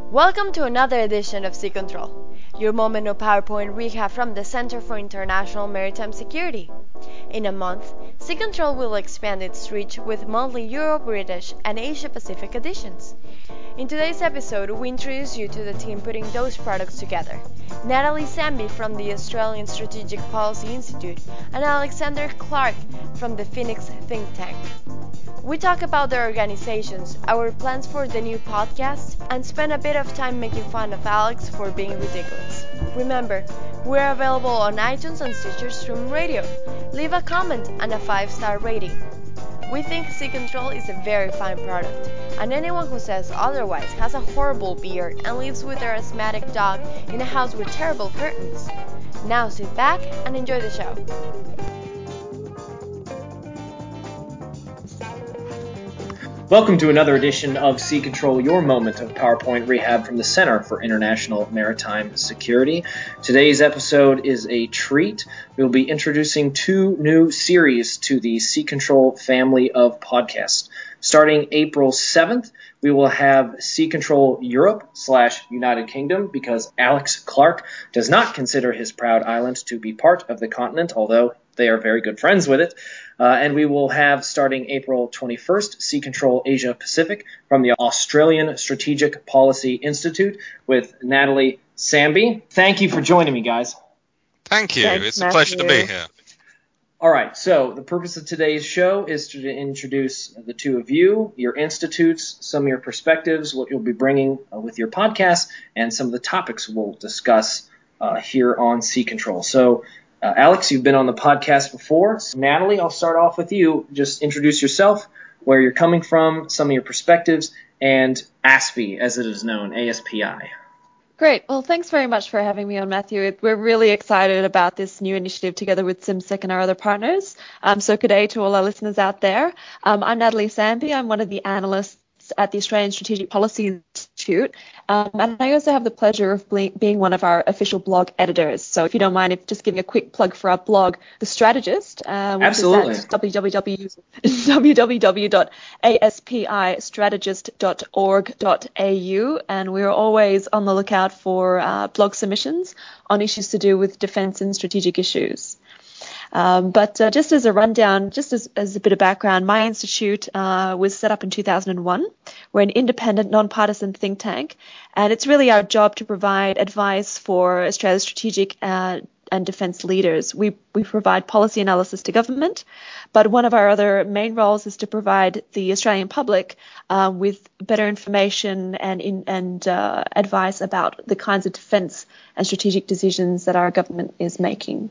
Welcome to another edition of Sea Control, your moment of PowerPoint recap from the Center for International Maritime Security. In a month, Sea Control will expand its reach with monthly Euro-British and Asia-Pacific editions. In today's episode, we introduce you to the team putting those products together. Natalie Samby from the Australian Strategic Policy Institute and Alexander Clark from the Phoenix think tank. We talk about their organizations, our plans for the new podcast, and spend a bit of time making fun of Alex for being ridiculous. Remember, we're available on iTunes and Stitcher Stream Radio. Leave a comment and a 5-star rating. We think Sea Control is a very fine product, and anyone who says otherwise has a horrible beard and lives with their asthmatic dog in a house with terrible curtains. Now sit back and enjoy the show. Welcome to another edition of Sea Control, your moment of PowerPoint rehab from the Center for International Maritime Security. Today's episode is a treat. We'll be introducing two new series to the Sea Control family of podcasts. Starting April 7th, we will have Sea Control Europe / United Kingdom because Alex Clark does not consider his proud island to be part of the continent, although they are very good friends with it. And we will have, starting April 21st, Sea Control Asia Pacific from the Australian Strategic Policy Institute with Natalie Samby. Thank you for joining me, guys. Thank you. It's a pleasure to be here. All right, so the purpose of today's show is to introduce the two of you, your institutes, some of your perspectives, what you'll be bringing with your podcast, and some of the topics we'll discuss here on Sea Control. So, Alex, you've been on the podcast before. So, Natalie, I'll start off with you. Just introduce yourself, where you're coming from, some of your perspectives, and ASPI, as it is known, ASPI. Great. Well, thanks very much for having me on, Matthew. We're really excited about this new initiative together with CIMSEC and our other partners. So good day to all our listeners out there. I'm Natalie Samby. I'm one of the analysts at the Australian Strategic Policy Institute. And I also have the pleasure of being one of our official blog editors. So if you don't mind, just giving a quick plug for our blog, The Strategist, which Absolutely. is at www.aspistrategist.org.au. And we're always on the lookout for blog submissions on issues to do with defence and strategic issues. But just as a rundown, just as a bit of background, my institute was set up in 2001. We're an independent, non-partisan think tank, and it's really our job to provide advice for Australia's strategic and defence leaders. We provide policy analysis to government, but one of our other main roles is to provide the Australian public with better information and advice about the kinds of defence and strategic decisions that our government is making.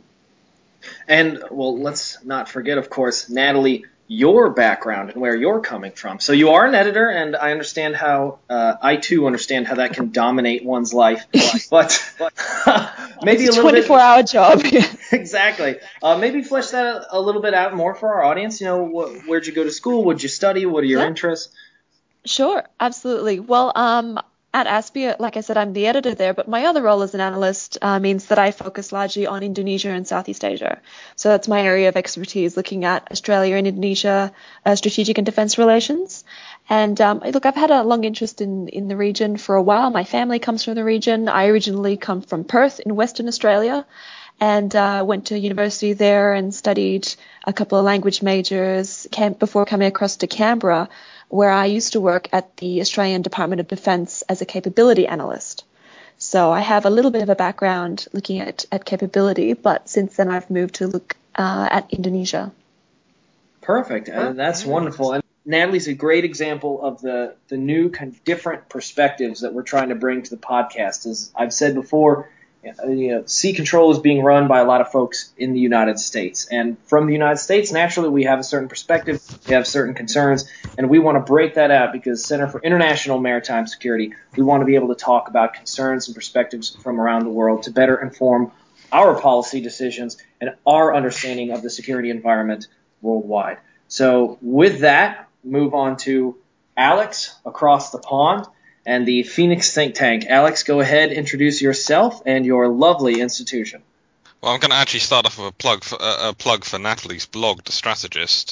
And, well, let's not forget, of course, Natalie, your background and where you're coming from. So you are an editor, and I understand how, I too understand how that can dominate one's life. But maybe it's a little bit. It's a 24-hour job. Exactly. Maybe flesh that a little bit out more for our audience. You know, where'd you go to school? What'd you study? What are your interests? Sure, absolutely. Well, at ASPI, like I said, I'm the editor there, but my other role as an analyst means that I focus largely on Indonesia and Southeast Asia. So that's my area of expertise, looking at Australia and Indonesia strategic and defence relations. And look, I've had a long interest in the region for a while. My family comes from the region. I originally come from Perth in Western Australia, and went to university there and studied a couple of language majors before coming across to Canberra, where I used to work at the Australian Department of Defence as a capability analyst. So I have a little bit of a background looking at capability, but since then I've moved to look at Indonesia. Perfect. That's wonderful. And Natalie's a great example of the new kind of different perspectives that we're trying to bring to the podcast. As I've said before, Sea Control is being run by a lot of folks in the United States. And from the United States, naturally, we have a certain perspective, we have certain concerns, and we want to break that out because Center for International Maritime Security, we want to be able to talk about concerns and perspectives from around the world to better inform our policy decisions and our understanding of the security environment worldwide. So with that, move on to Alex across the pond and the Phoenix think tank. Alex, go ahead, introduce yourself and your lovely institution. Well, I'm going to actually start off with a plug for Natalie's blog, The Strategist.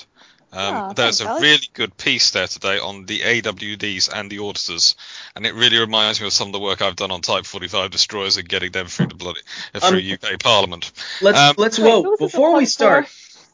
There's a really good piece there today on the AWDs and the auditors, and it really reminds me of some of the work I've done on Type 45 destroyers and getting them through the through UK Parliament. Before we start,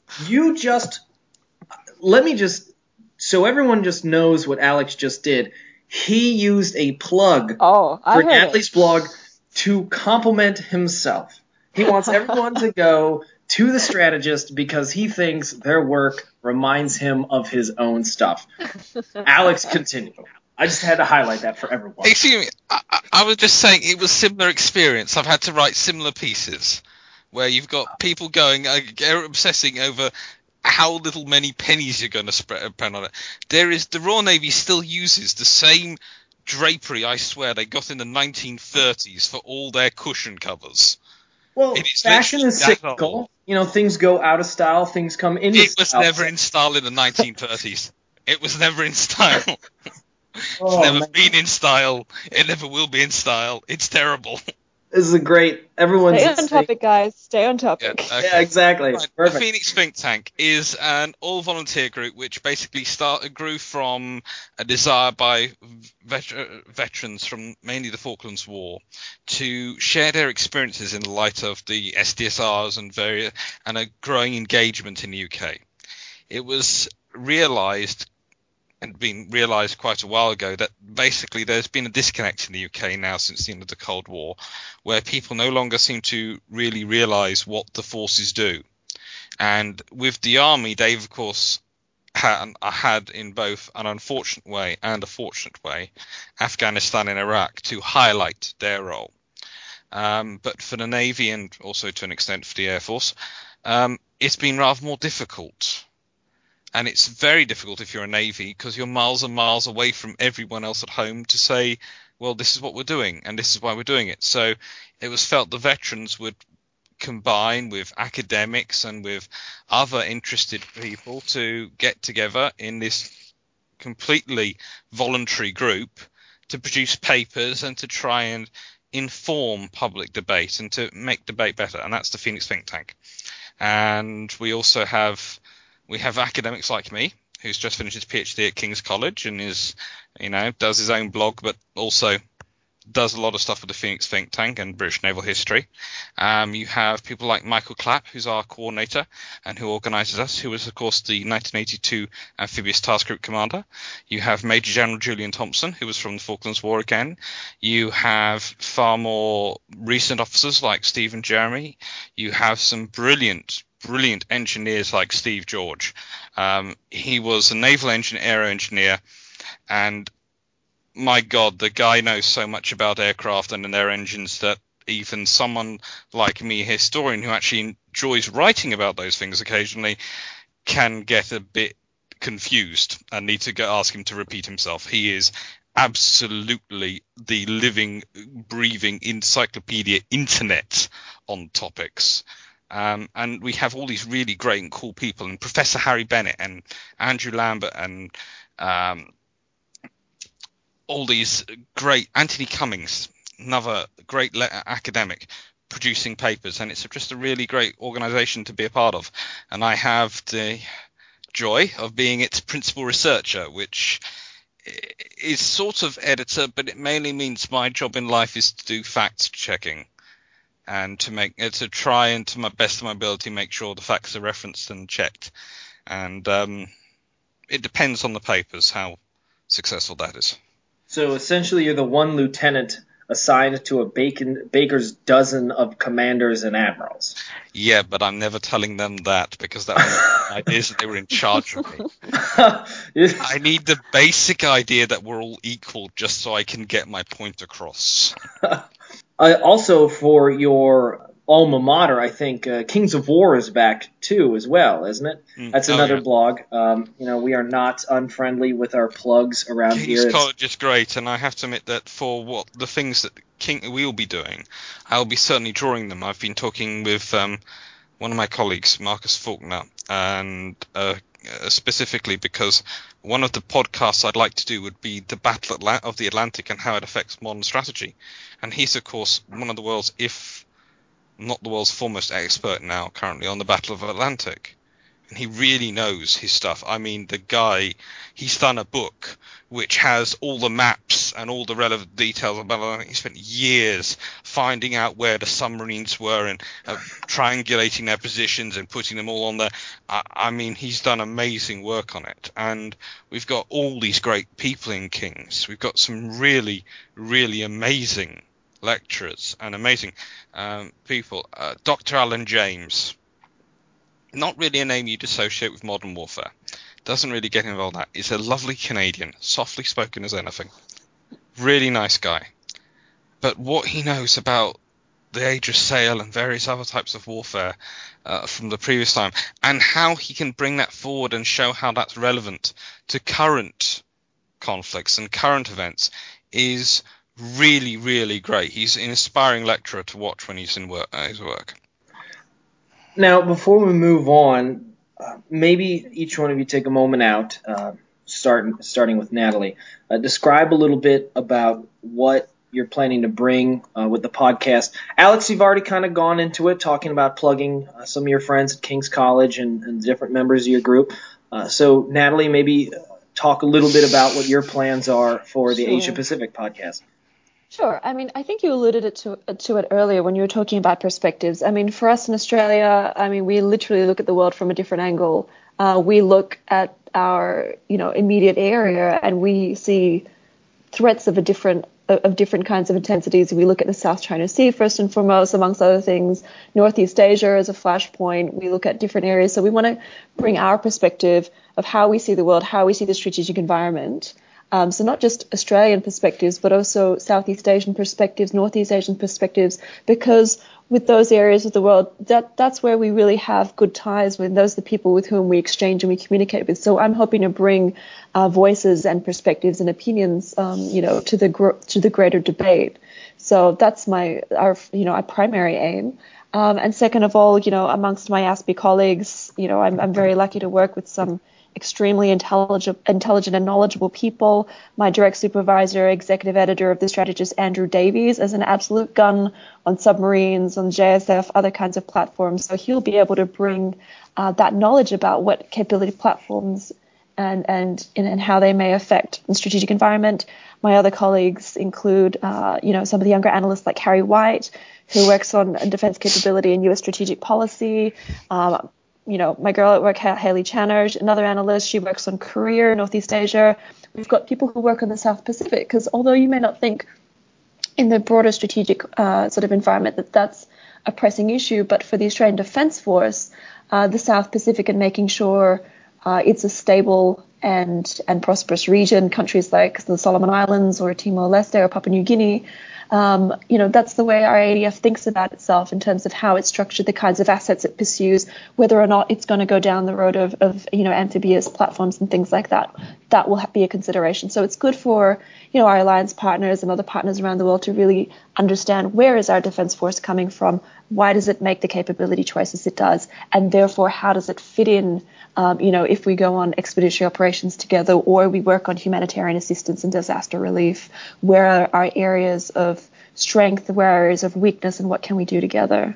let me just, so everyone just knows what Alex just did. He used a plug for Natalie's blog to compliment himself. He wants everyone to go to The Strategist because he thinks their work reminds him of his own stuff. Alex, continue. I just had to highlight that for everyone. Excuse me, I was just saying it was similar experience. I've had to write similar pieces where you've got people going, obsessing over how little many pennies you're going to spend on it. The Royal Navy still uses the same drapery, I swear, they got in the 1930s for all their cushion covers. Well, fashion is cyclical. Things go out of style, things come into style. It was never in style in the 1930s. It was never in style. It's never been in style. It never will be in style. It's terrible. This is a great. Everyone's stay on topic, guys. Stay on topic. Yeah, okay. Yeah, exactly. Right. Perfect. The Phoenix Think Tank is an all-volunteer group which basically grew from a desire by veterans from mainly the Falklands War to share their experiences in the light of the SDSRs and a growing engagement in the UK. It was realised quite a while ago that basically there's been a disconnect in the UK now since the end of the Cold War, where people no longer seem to really realise what the forces do. And with the army, they've of course had in both an unfortunate way and a fortunate way, Afghanistan and Iraq to highlight their role. But for the Navy and also to an extent for the Air Force, it's been rather more difficult. And it's very difficult if you're a Navy because you're miles and miles away from everyone else at home to say, well, this is what we're doing and this is why we're doing it. So it was felt the veterans would combine with academics and with other interested people to get together in this completely voluntary group to produce papers and to try and inform public debate and to make debate better. And that's the Phoenix Think Tank. And we also have academics like me, who's just finished his PhD at King's College and does his own blog, but also does a lot of stuff with the Phoenix Think Tank and British naval history. You have people like Michael Clapp, who's our coordinator and who organises us, who was, of course, the 1982 Amphibious Task Group commander. You have Major General Julian Thompson, who was from the Falklands War again. You have far more recent officers like Stephen Jeremy. You have some brilliant engineers like Steve George. He was a naval aero engineer, and my God, the guy knows so much about aircraft and their engines that even someone like me, a historian who actually enjoys writing about those things occasionally, can get a bit confused and need to ask him to repeat himself. He is absolutely the living, breathing encyclopedia internet on topics. And we have all these really great and cool people, and Professor Harry Bennett and Andrew Lambert and all these great, Anthony Cummings, another great academic, producing papers, and it's just a really great organisation to be a part of. And I have the joy of being its principal researcher, which is sort of editor, but it mainly means my job in life is to do fact checking and to try and to my best of my ability make sure the facts are referenced and checked. And it depends on the papers how successful that is. So essentially, you're the one lieutenant assigned to a baker's dozen of commanders and admirals. Yeah, but I'm never telling them that because that was ideas that they were in charge of me. I need the basic idea that we're all equal just so I can get my point across. Also, for your alma mater, I think Kings of War is back too as well, isn't it? That's another blog. We are not unfriendly with our plugs around here. King's College is great, and I have to admit that for what the things that we will be doing, I'll be certainly drawing them. I've been talking with one of my colleagues, Marcus Faulkner, and specifically because one of the podcasts I'd like to do would be the Battle of the Atlantic and how it affects modern strategy. And he's, of course, one of the world's, if not the world's foremost expert now currently on the Battle of Atlantic. and he really knows his stuff. I mean, the guy, he's done a book which has all the maps and all the relevant details about it. He spent years finding out where the submarines were and triangulating their positions and putting them all on there. I mean, he's done amazing work on it. And we've got all these great people in King's. We've got some really, really amazing lecturers and amazing people. Dr. Alan James, not really a name you'd associate with modern warfare. Doesn't really get involved in that. He's a lovely Canadian, softly spoken as anything. Really nice guy. But what he knows about the age of sail and various other types of warfare from the previous time, and how he can bring that forward and show how that's relevant to current conflicts and current events, is really, really great. He's an inspiring lecturer to watch when he's in his work. Now, before we move on, maybe each one of you take a moment out, starting with Natalie. Describe a little bit about what you're planning to bring with the podcast. Alex, you've already kind of gone into it, talking about plugging some of your friends at King's College and different members of your group. So, Natalie, maybe talk a little bit about what your plans are for the Asia Pacific podcast. Sure. I mean, I think you alluded to it earlier when you were talking about perspectives. I mean, for us in Australia, I mean, we literally look at the world from a different angle. We look at our, immediate area, and we see threats of different kinds of intensities. We look at the South China Sea first and foremost, amongst other things. Northeast Asia as a flashpoint. We look at different areas. So we want to bring our perspective of how we see the world, how we see the strategic environment. So not just Australian perspectives, but also Southeast Asian perspectives, Northeast Asian perspectives, because with those areas of the world, that's where we really have good ties with. Those are the people with whom we exchange and we communicate with. So I'm hoping to bring voices and perspectives and opinions, to the greater debate. So that's our primary aim. And second of all, amongst my ASPE colleagues, I'm very lucky to work with some extremely intelligent and knowledgeable people. My direct supervisor, executive editor of The Strategist, Andrew Davies, is an absolute gun on submarines, on JSF, other kinds of platforms. So he'll be able to bring that knowledge about what capability platforms and how they may affect the strategic environment. My other colleagues include, some of the younger analysts like Harry White, who works on defense capability and U.S. strategic policy. My girl at work, Hayley Channer, another analyst, she works on Korea, Northeast Asia. We've got people who work on the South Pacific, because although you may not think in the broader strategic sort of environment that's a pressing issue, but for the Australian Defence Force, the South Pacific and making sure it's a stable and prosperous region, countries like the Solomon Islands or Timor-Leste or Papua New Guinea, that's the way our ADF thinks about itself in terms of how it's structured, the kinds of assets it pursues, whether or not it's going to go down the road of amphibious platforms and things like that. That will be a consideration. So it's good for, our alliance partners and other partners around the world to really understand, where is our defense force coming from? Why does it make the capability choices it does? And therefore, how does it fit in, if we go on expeditionary operations together, or we work on humanitarian assistance and disaster relief? Where are our areas of strength, where are areas of weakness, and what can we do together?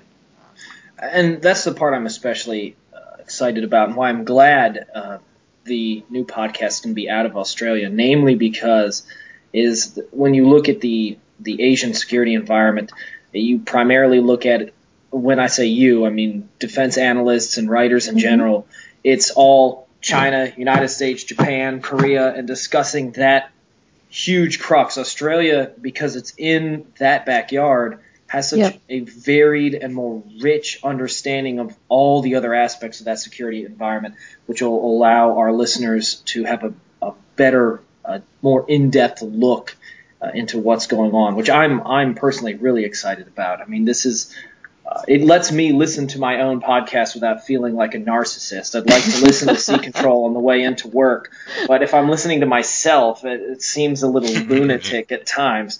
And that's the part I'm especially excited about, and why I'm glad the new podcast can be out of Australia, namely because when you look at the Asian security environment, you primarily look at, when I say you, I mean defense analysts and writers in general, it's all China, United States, Japan, Korea, and discussing that huge crux. Australia, because it's in that backyard, has such a varied and more rich understanding of all the other aspects of that security environment, which will allow our listeners to have a better, more in-depth look into what's going on, which I'm personally really excited about. I mean, this is it lets me listen to my own podcast without feeling like a narcissist. I'd like to listen to Sea Control on the way into work, but if I'm listening to myself, it seems a little lunatic at times.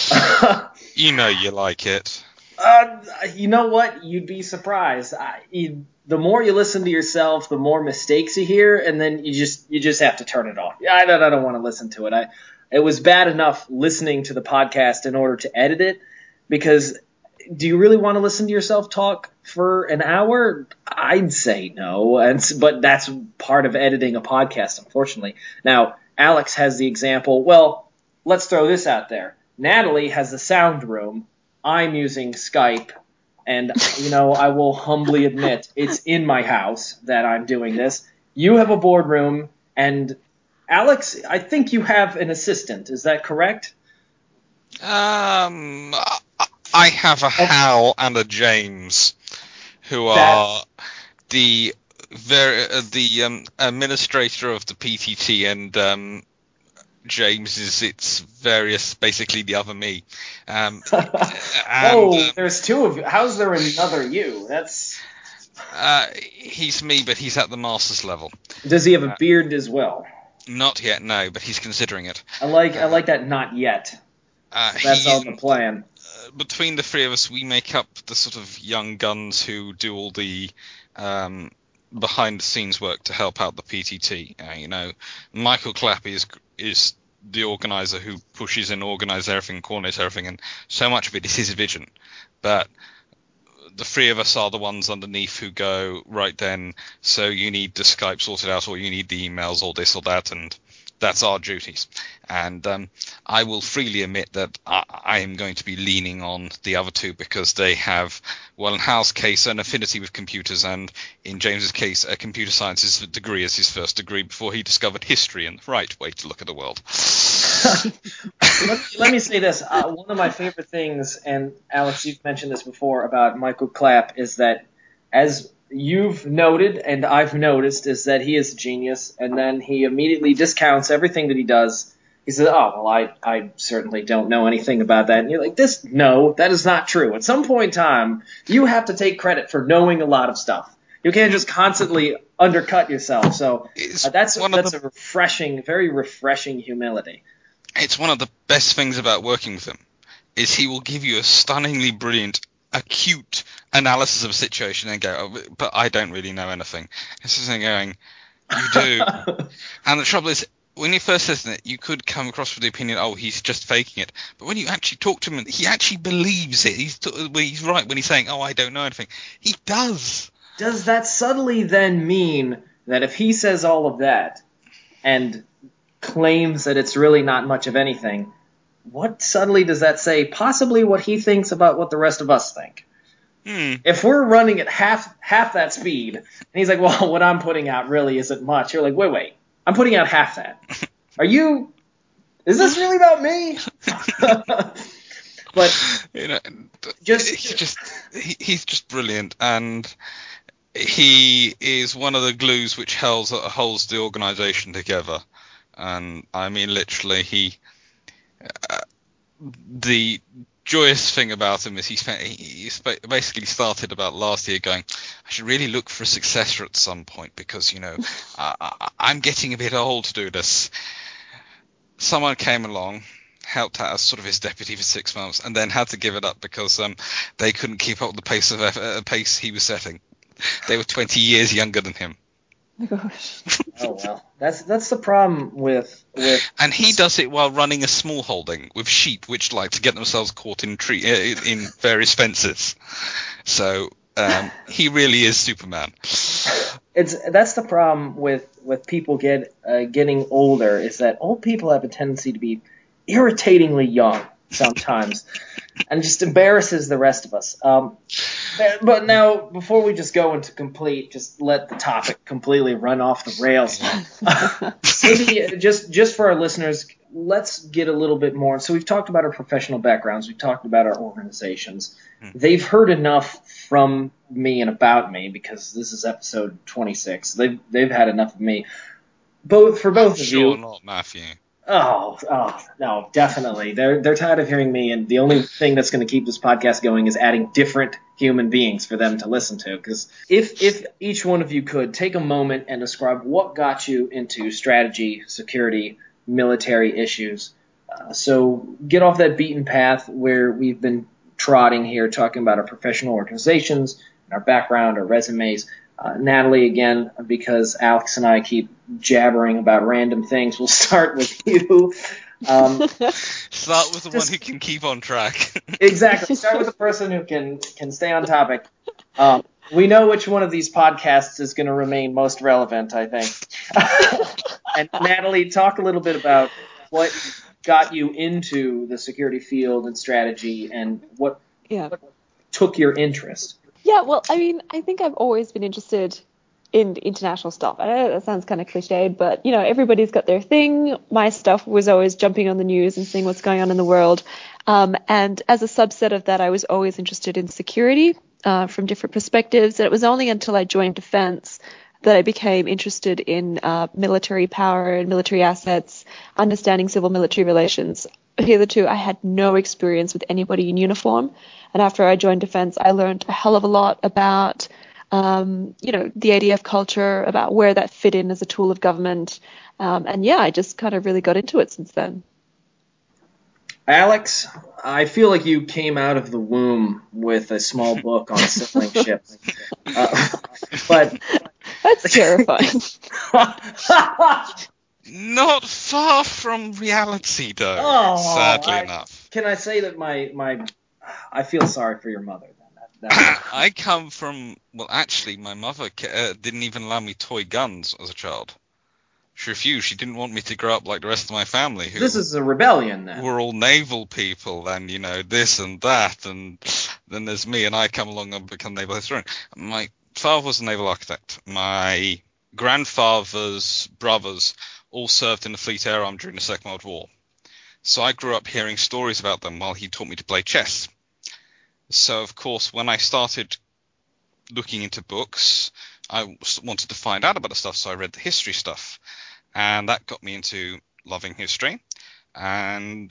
You like it. You know what? You'd be surprised. The more you listen to yourself, the more mistakes you hear, and then you just have to turn it off. I don't want to listen to it. It was bad enough listening to the podcast in order to edit it, because do you really want to listen to yourself talk for an hour? I'd say no, but that's part of editing a podcast, unfortunately. Now, Alex has the example. Well, let's throw this out there. Natalie has the sound room. I'm using Skype, and I will humbly admit it's in my house that I'm doing this. You have a boardroom, and Alex, I think you have an assistant. Is that correct? I have a Hal and a James, who are the administrator of the PTT, and James is its various, basically the other me. There's two of you. How's there another you? That's. He's me, but he's at the master's level. Does he have a beard as well? Not yet, no, but he's considering it. I like that. Not yet. That's on the plan. Between the three of us, we make up the sort of young guns who do all the behind-the-scenes work to help out the PTT. Michael Clappy is the organizer who pushes and organizes everything, coordinates everything, and so much of it is his vision. But the three of us are the ones underneath who go, right then, so you need the Skype sorted out, or you need the emails, or this or that, and that's our duties. And I will freely admit that I am going to be leaning on the other two, because they have, well, in Hal's case, an affinity with computers, and in James's case, a computer sciences degree as his first degree before he discovered history and the right way to look at the world. Let me say this. One of my favorite things, and Alex, you've mentioned this before about Michael Clapp, is that, as you've noted and I've noticed, is that he is a genius, and then he immediately discounts everything that he does. He says, oh, well, I certainly don't know anything about that. And you're like, no, that is not true. At some point in time, you have to take credit for knowing a lot of stuff. You can't just constantly undercut yourself. So that's a refreshing, very refreshing humility. It's one of the best things about working with him, is he will give you a stunningly brilliant, acute analysis of a situation and go, oh, but I don't really know anything. It's just going, you do. And the trouble is, when you first listen to it, you could come across with the opinion, oh, he's just faking it. But when you actually talk to him, he actually believes it. He's right when he's saying, oh, I don't know anything. He does. Does that subtly then mean that if he says all of that and claims that it's really not much of anything, what subtly does that say possibly what he thinks about what the rest of us think? If we're running at half that speed, and he's like, well, what I'm putting out really isn't much, you're like, wait, I'm putting out half that. Is this really about me? But he's just brilliant, and he is one of the glues which holds the organization together. And I mean, literally, the joyous thing about him is he basically started about last year going, I should really look for a successor at some point, because I'm getting a bit old to do this. Someone came along, helped out as sort of his deputy for 6 months, and then had to give it up because they couldn't keep up with the pace he was setting. They were 20 years younger than him. Oh my gosh. Oh well, that's the problem with. And he does it while running a small holding with sheep, which like to get themselves caught in various fences. So he really is Superman. That's the problem with people getting older, is that old people have a tendency to be irritatingly young sometimes, and just embarrasses the rest of us. But now, before we just go into just let the topic completely run off the rails, maybe just for our listeners, let's get a little bit more. So we've talked about our professional backgrounds. We've talked about our organizations. They've heard enough from me and about me, because this is episode 26. They've had enough of me. For both of you. Sure not, Matthew. Oh no, definitely. They're tired of hearing me, and the only thing that's going to keep this podcast going is adding different human beings for them to listen to. Because if each one of you could take a moment and describe what got you into strategy, security, military issues, so get off that beaten path where we've been trotting here, talking about our professional organizations, our background, our resumes. Natalie, again, because Alex and I keep jabbering about random things, we'll start with you. Start with the one who can keep on track. Exactly. Start with the person who can stay on topic. We know which one of these podcasts is going to remain most relevant, I think. And Natalie, talk a little bit about what got you into the security field and strategy, and what took your interest. Yeah, well, I mean, I think I've always been interested in international stuff. I know that sounds kind of cliche, but, everybody's got their thing. My stuff was always jumping on the news and seeing what's going on in the world. And as a subset of that, I was always interested in security from different perspectives. And it was only until I joined defense that I became interested in military power and military assets, understanding civil-military relations. Hitherto, I had no experience with anybody in uniform. And after I joined defense, I learned a hell of a lot about, the ADF culture, about where that fit in as a tool of government. I just kind of really got into it since then. Alex, I feel like you came out of the womb with a small book on sailing ships. But that's terrifying. Not far from reality, though. Sadly enough. Can I say that I feel sorry for your mother then? I come from, actually, my mother didn't even allow me toy guns as a child. She refused. She didn't want me to grow up like the rest of my family. This is a rebellion, then. We're all naval people, and, this and that, and then there's me, and I come along and become naval historian. My father was a naval architect. My grandfather's brothers all served in the Fleet Air Arm during the Second World War. So I grew up hearing stories about them while he taught me to play chess. So, of course, when I started looking into books, I wanted to find out about the stuff, so I read the history stuff. And that got me into loving history. And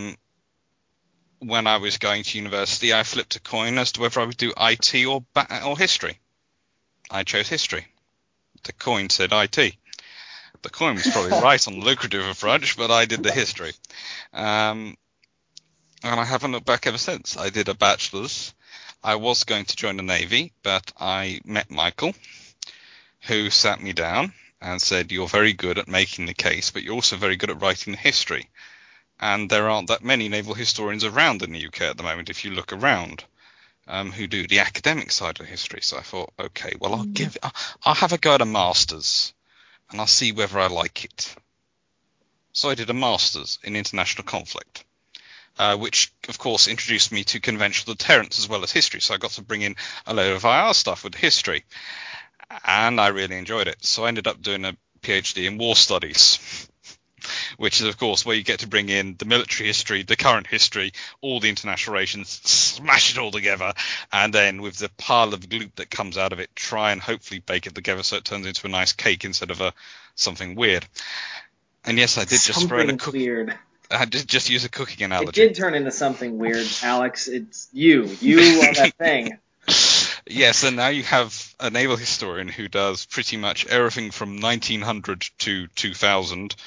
when I was going to university, I flipped a coin as to whether I would do IT or history. I chose history. The coin said IT. The coin was probably right on the lucrative approach, but I did the history. And I haven't looked back ever since. I did a bachelor's. I was going to join the Navy, but I met Michael, who sat me down and said, "You're very good at making the case, but you're also very good at writing the history. And there aren't that many naval historians around in the UK at the moment, if you look around, who do the academic side of history." So I thought, okay, well, I'll have a go at a master's, and I'll see whether I like it. So I did a master's in international conflict, which, of course, introduced me to conventional deterrence as well as history. So I got to bring in a load of IR stuff with history, and I really enjoyed it. So I ended up doing a PhD in war studies, which is, of course, where you get to bring in the military history, the current history, all the international relations, smash it all together, and then with the pile of gloop that comes out of it, try and hopefully bake it together so it turns into a nice cake instead of something weird. And yes, I did just throw in a cookie. Weird. I did just use a cooking analogy. It did turn into something weird, Alex. It's you on that thing. Yes, and now you have a naval historian who does pretty much everything from 1900 to 2000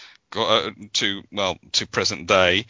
to present day.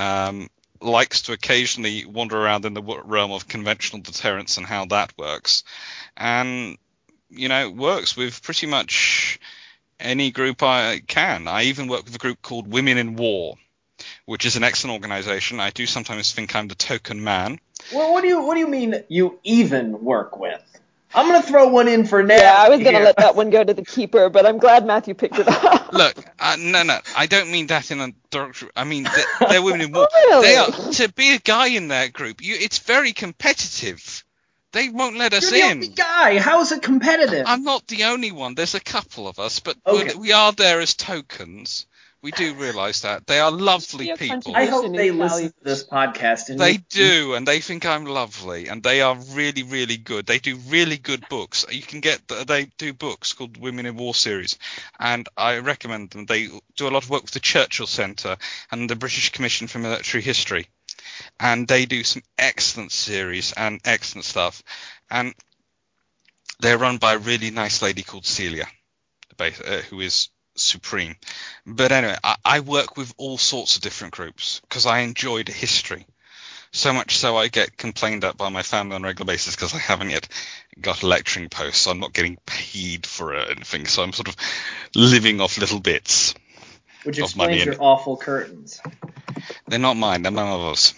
Likes to occasionally wander around in the realm of conventional deterrence and how that works, and works with pretty much any group I can. I even work with a group called Women in War, which is an excellent organization. I do sometimes think I'm the token man. Well, what do you mean you even work with? I'm going to throw one in for now. Yeah, I was going to let that one go to the keeper, but I'm glad Matthew picked it up. Look, no, I don't mean that in a derogatory. I mean, they're Women in War. Really? They are, to be a guy in that group, it's very competitive. They won't let us in. You're the only guy. How is it competitive? I'm not the only one. There's a couple of us, but okay. we are there as tokens. We do realise that. They are lovely people. I hope they listen to this podcast. And they do, and they think I'm lovely, and they are really, really good. They do really good books. They do books called Women in War series, and I recommend them. They do a lot of work with the Churchill Centre and the British Commission for Military History, and they do some excellent series and excellent stuff. And they're run by a really nice lady called Celia, who is supreme. But anyway, I work with all sorts of different groups because I enjoy the history. So much so I get complained at by my family on a regular basis because I haven't yet got a lecturing post, so I'm not getting paid for anything. So I'm sort of living off little bits. Which of money explains in your awful curtains. They're not mine. They're my mother's.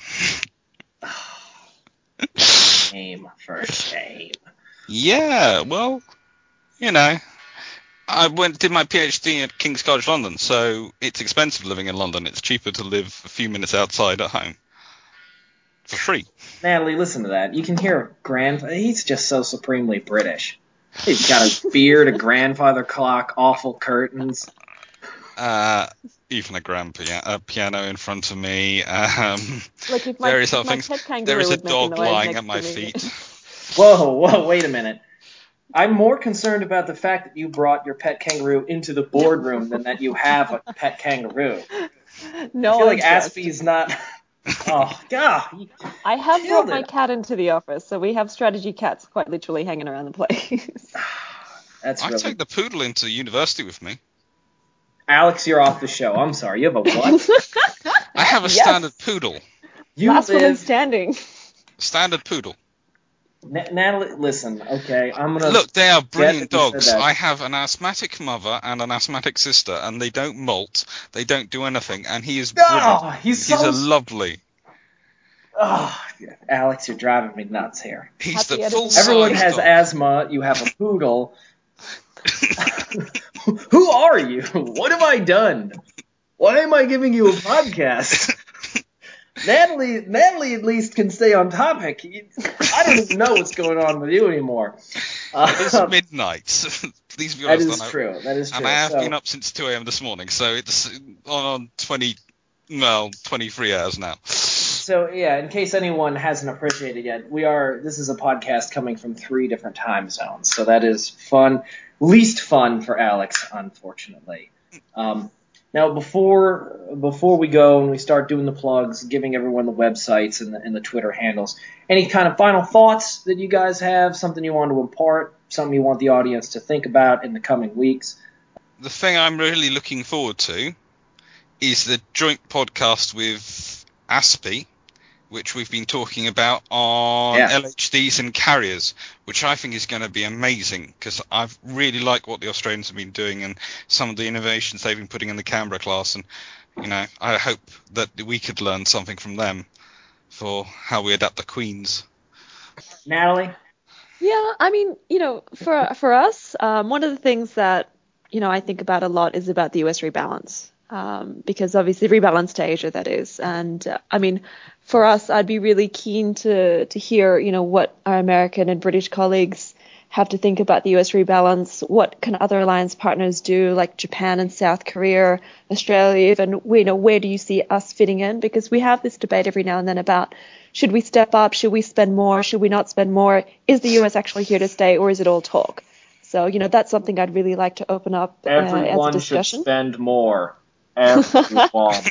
Shame for shame. Yeah, well, I did my PhD at King's College London, so it's expensive living in London. It's cheaper to live a few minutes outside at home for free. Natalie, listen to that. You can hear he's just so supremely British. He's got his beard, a grandfather clock, awful curtains. Even a grand piano in front of me. Like if various other my things. pet kangaroo There is a would make a dog noise lying next at my to me. feet. Whoa, wait a minute. I'm more concerned about the fact that you brought your pet kangaroo into the boardroom than that you have a pet kangaroo. No, I feel like I'm just- Aspie's not... Oh, God. I have killed brought my it. cat into the office, so we have strategy cats quite literally hanging around the place. That's I really... take the poodle into university with me. Alex, you're off the show. I'm sorry. You have a what? I have a Yes. standard poodle. You Last woman live... standing. Standard poodle. Natalie, listen, okay, I'm gonna... Look, they are brilliant that you said dogs. that. I have an asthmatic mother and an asthmatic sister, and they don't molt, they don't do anything, and he is brilliant. Oh, he's a lovely. Oh, Alex, you're driving me nuts here. He's Happy the full editing. size Everyone has dog. asthma. You have a poodle. Who are you? What have I done? Why am I giving you a podcast? Natalie at least can stay on topic. I don't even know what's going on with you anymore. It's midnight. Please be That honest. is true. That is true. And I have So- been up since 2 a.m. this morning, so it's on 23 hours now. So, yeah, in case anyone hasn't appreciated yet, this is a podcast coming from 3 different time zones, so that is fun. Least fun for Alex, unfortunately. Now, before we go and we start doing the plugs, giving everyone the websites and the Twitter handles, any kind of final thoughts that you guys have, something you want to impart, something you want the audience to think about in the coming weeks? The thing I'm really looking forward to is the joint podcast with Aspie, which we've been talking about on LHDs and carriers, which I think is going to be amazing because I've really liked what the Australians have been doing and some of the innovations they've been putting in the Canberra class, and I hope that we could learn something from them for how we adapt the Queens. Natalie? Yeah, I mean, for us, one of the things that, I think about a lot is about the US rebalance. Because obviously rebalance to Asia, that is. And I mean, for us, I'd be really keen to hear, what our American and British colleagues have to think about the US rebalance. What can other alliance partners do, like Japan and South Korea, Australia, even, where do you see us fitting in? Because we have this debate every now and then about, should we step up? Should we spend more? Should we not spend more? Is the US actually here to stay, or is it all talk? So, that's something I'd really like to open up as a discussion. Should spend more. Everyone.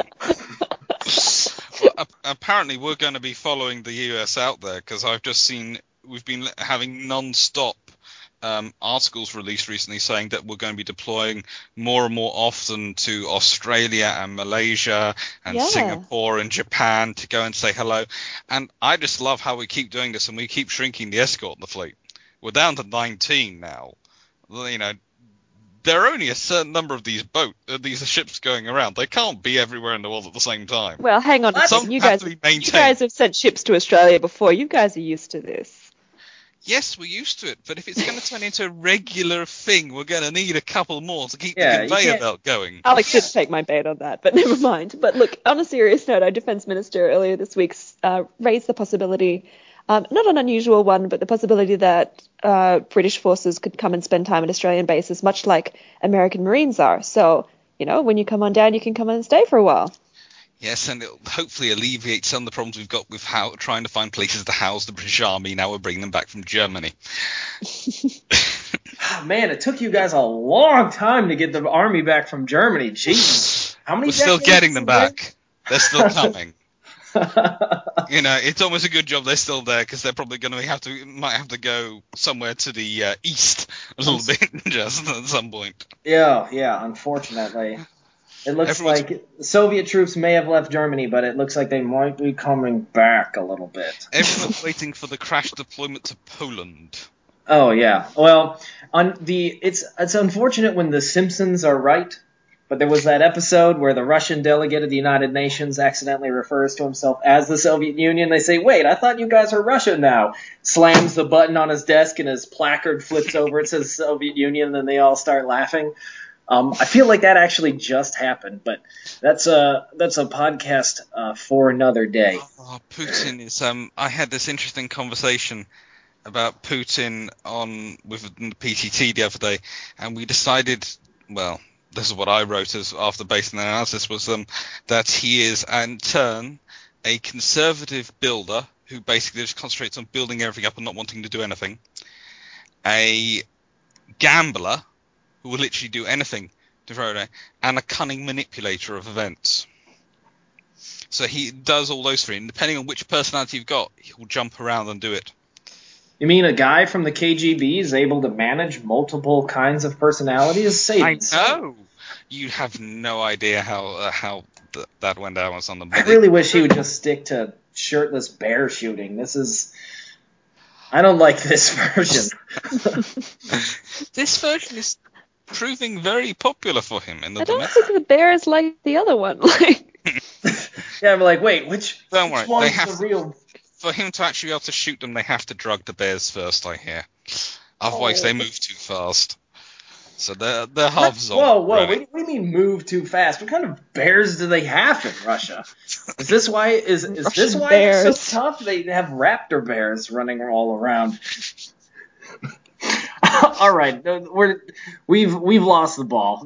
Well, apparently we're going to be following the US out there because I've just seen we've been having non-stop articles released recently saying that we're going to be deploying more and more often to Australia and Malaysia and Singapore and Japan to go and say hello. And I just love how we keep doing this and we keep shrinking the escort in the fleet. We're down to 19 now. There are only a certain number of these ships going around. They can't be everywhere in the world at the same time. Well, hang on a second. You guys have sent ships to Australia before. You guys are used to this. Yes, we're used to it, but if it's going to turn into a regular thing, we're going to need a couple more to keep the conveyor belt going. Alex did take my bait on that, but never mind. But look, on a serious note, our defense minister earlier this week raised the possibility, not an unusual one, but the possibility that British forces could come and spend time at Australian bases, much like American Marines are. So, when you come on down, you can come and stay for a while. Yes, and it'll hopefully alleviate some of the problems we've got with trying to find places to house the British Army. Now we're bringing them back from Germany. Man, it took you guys a long time to get the army back from Germany. Jeez. How many We're still getting them back. They're still coming. It's almost a good job they're still there because they're probably going to might have to go somewhere to the east a little bit just at some point. Yeah, unfortunately. It looks like Soviet troops may have left Germany, but it looks like they might be coming back a little bit. Everyone's waiting for the crash deployment to Poland. Oh yeah. Well, it's unfortunate when the Simpsons are right But there was that episode where the Russian delegate of the United Nations accidentally refers to himself as the Soviet Union. They say, wait, I thought you guys are Russia now. Slams the button on his desk and his placard flips over. It says Soviet Union, and then they all start laughing. I feel like that actually just happened, but that's a podcast for another day. Oh, Putin is. I had this interesting conversation about Putin with the PTT the other day, and we decided, well, this is what I wrote after basing the analysis, was that he is, in turn, a conservative builder who basically just concentrates on building everything up and not wanting to do anything, a gambler who will literally do anything to throw it, and a cunning manipulator of events. So he does all those three, and depending on which personality you've got, he'll jump around and do it. You mean a guy from the KGB is able to manage multiple kinds of personalities? I know. You have no idea how that went down on them. I really wish he would just stick to shirtless bear shooting. I don't like this version. This version is proving very popular for him in the domestic. I don't think the bear is like the other one. Yeah, I'm like, wait, which don't worry, one's the real? For him to actually be able to shoot them, they have to drug the bears first, I hear. Otherwise, they move too fast. So they're half zombie. Whoa! What do you mean move too fast? What kind of bears do they have in Russia? Is this why? Is this why they're so tough? They have raptor bears running all around. All right, we've lost the ball.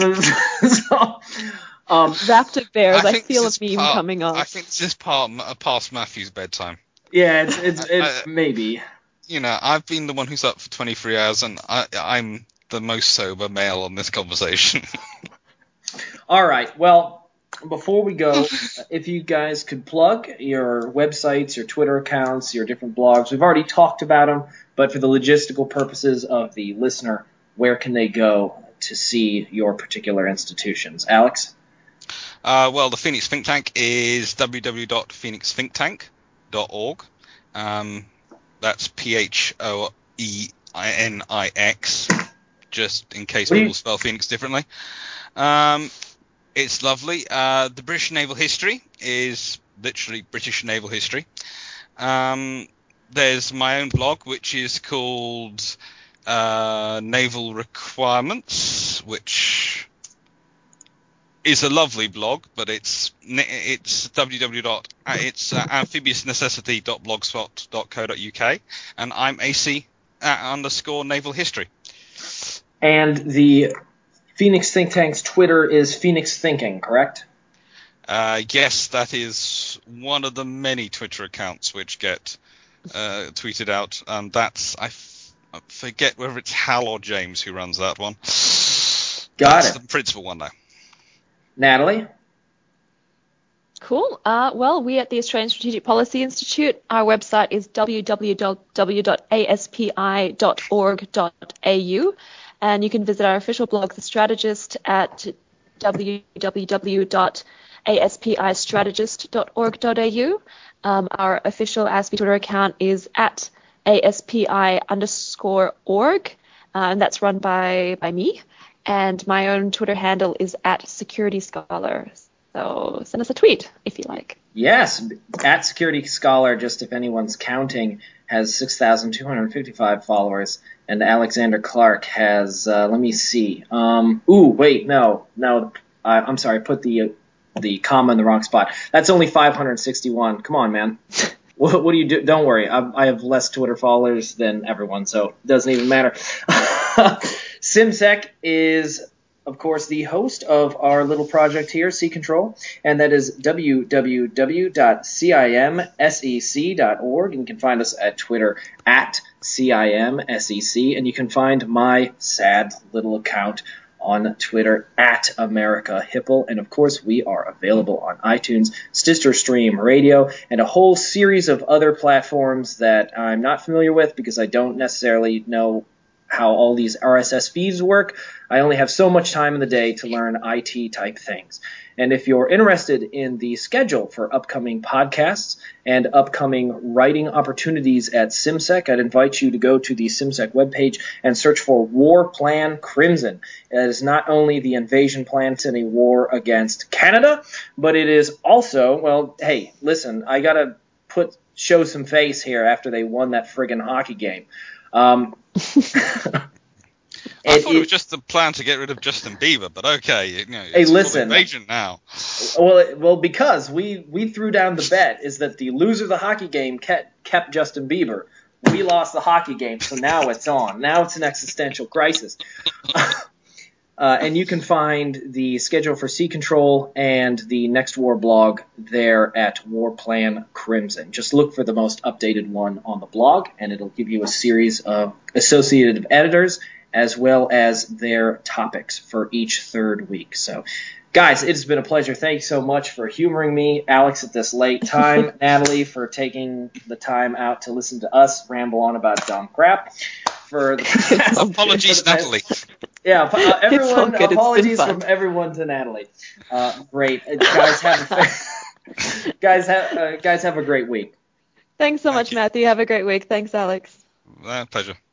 Raptor bears. I feel a meme coming on. I think this is past Matthew's bedtime. Yeah, it's maybe. You know, I've been the one who's up for 23 hours, and I'm the most sober male on this conversation. All right. Well, before we go, if you guys could plug your websites, your Twitter accounts, your different blogs. We've already talked about them, but for the logistical purposes of the listener, where can they go to see your particular institutions? Alex? Well, the Phoenix Think Tank is www.phoenixthinktank.org. That's PHOEINIX, just in case people spell Phoenix differently. It's lovely. The British Naval History is literally British Naval History. There's my own blog, which is called Naval Requirements, which is a lovely blog, but it's amphibiousnecessity.blogspot.co.uk, and I'm AC _naval history. And the Phoenix Think Tank's Twitter is Phoenix Thinking, correct? Yes, that is one of the many Twitter accounts which get tweeted out. I forget whether it's Hal or James who runs that one. That's the principal one, though. Natalie? Cool. Well, we at the Australian Strategic Policy Institute, our website is www.aspi.org.au, and you can visit our official blog, The Strategist, at www.aspistrategist.org.au. Our official ASPI Twitter account is at ASPI_org, and that's run by me. And my own Twitter handle is at Security Scholar. So send us a tweet if you like. Yes, at Security Scholar, just if anyone's counting, has 6,255 followers, and Alexander Clark has, let me see. I'm sorry, I put the comma in the wrong spot. That's only 561. Come on, man. What do you do? Don't worry, I have less Twitter followers than everyone, so it doesn't even matter. Simsec is, of course, the host of our little project here, Sea Control, and that is www.cimsec.org, and you can find us at Twitter at CIMSEC, and you can find my sad little account on Twitter at America Hipple, and of course we are available on iTunes, Stitcher Stream Radio, and a whole series of other platforms that I'm not familiar with because I don't necessarily know how all these RSS feeds work. I only have so much time in the day to learn IT type things. And if you're interested in the schedule for upcoming podcasts and upcoming writing opportunities at CIMSEC, I'd invite you to go to the CIMSEC webpage and search for War Plan Crimson. It is not only the invasion plan to any war against Canada, but it is also, well, hey, listen, I got to show some face here after they won that friggin' hockey game. I thought it was just the plan to get rid of Justin Bieber, but okay, it's hey, listen, invasion now. Well, because we threw down the bet is that the loser of the hockey game kept Justin Bieber. We lost the hockey game, so now it's on. Now it's an existential crisis. And you can find the schedule for Sea Control and the Next War blog there at War Plan Crimson. Just look for the most updated one on the blog, and it'll give you a series of associated editors as well as their topics for each third week. So, guys, it has been a pleasure. Thank you so much for humoring me, Alex, at this late time. Natalie, for taking the time out to listen to us ramble on about dumb crap. Apologies, Natalie. Yeah, everyone. Apologies from everyone to Natalie. Great, guys. Guys have a great week. Thanks so much, Matthew. Have a great week. Thanks, Alex. Pleasure.